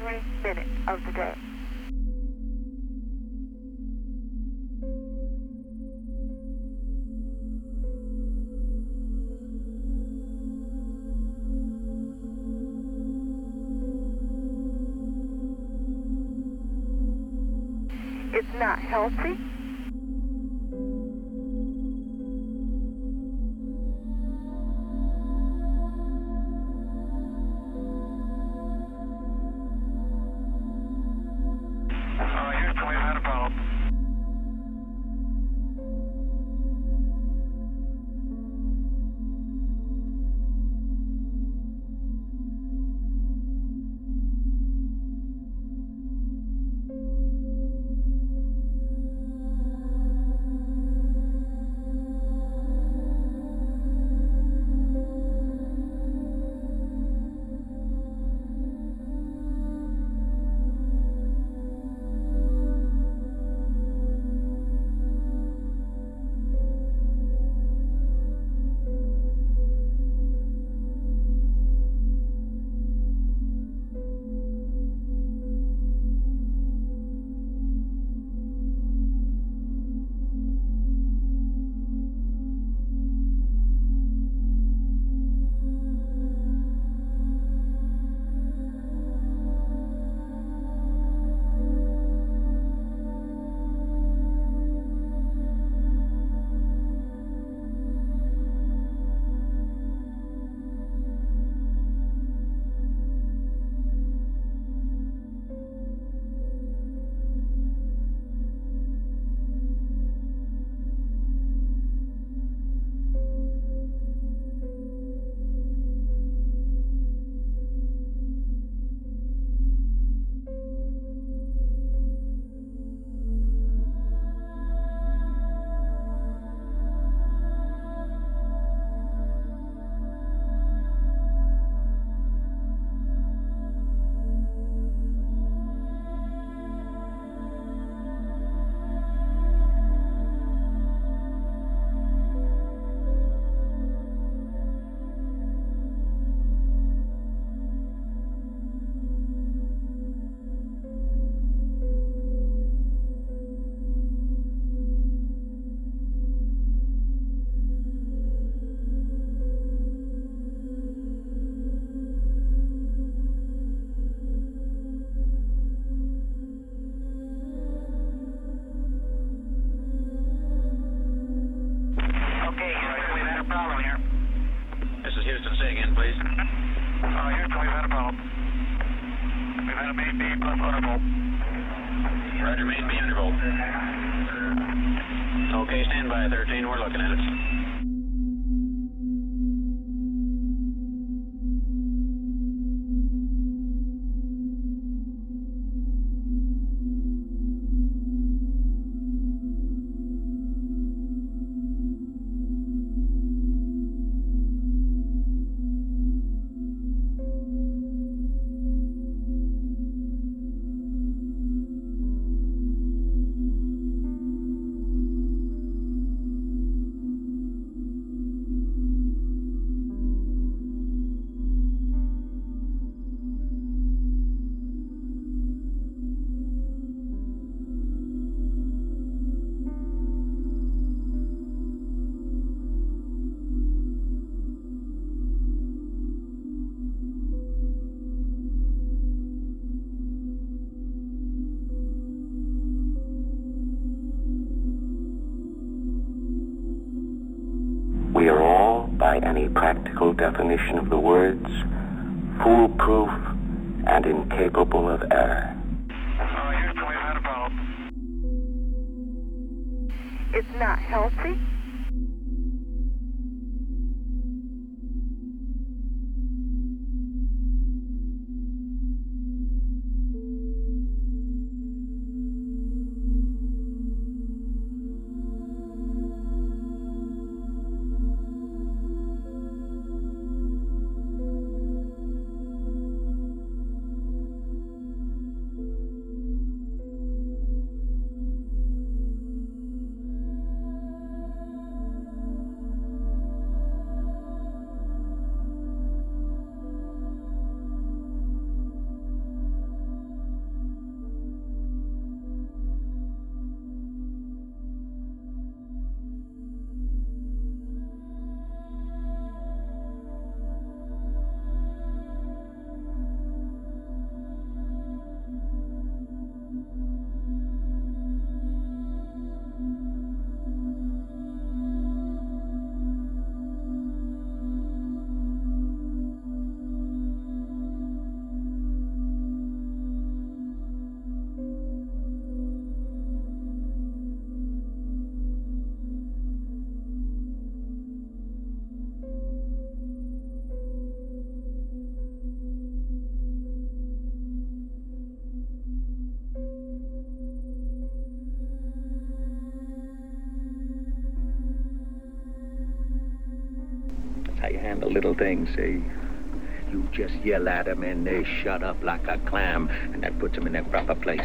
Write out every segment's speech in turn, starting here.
every minute of the day. It's not healthy. Houston, we've had a problem. Say again, please. Houston, we've had a problem. We've had a main B plus undervolt. Roger, main B undervolt. Okay, stand by 13, we're looking at it. We are all, by any practical definition of the words, foolproof and incapable of error. Houston, we've had a problem. It's not healthy. That's how you handle little things, see? You just yell at them and they shut up like a clam, and that puts them in their proper place.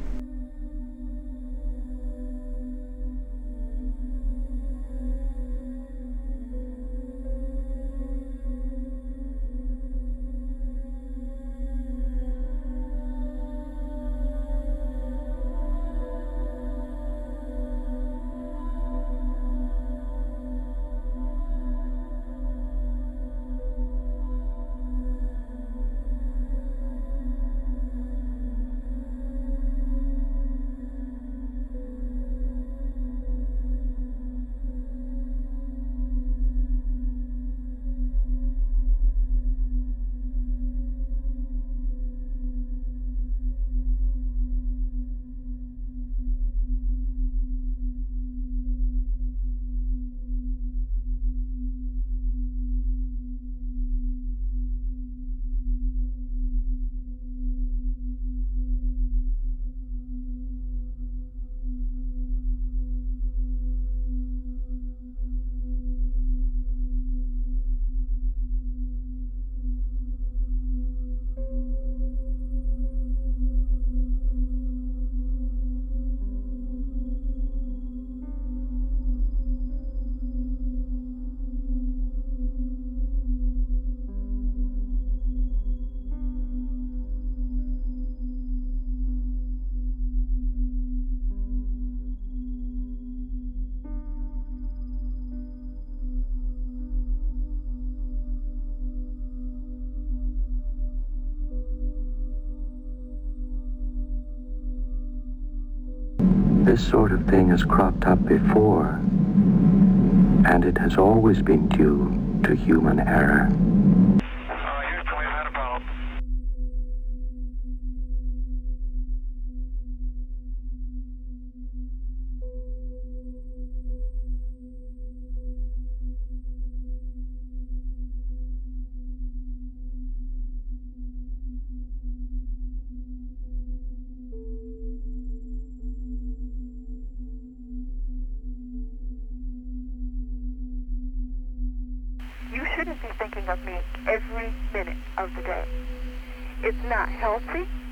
This sort of thing has cropped up before, and it has always been due to human error. Houston, we've had a problem. You shouldn't be thinking of me every minute of the day. It's not healthy.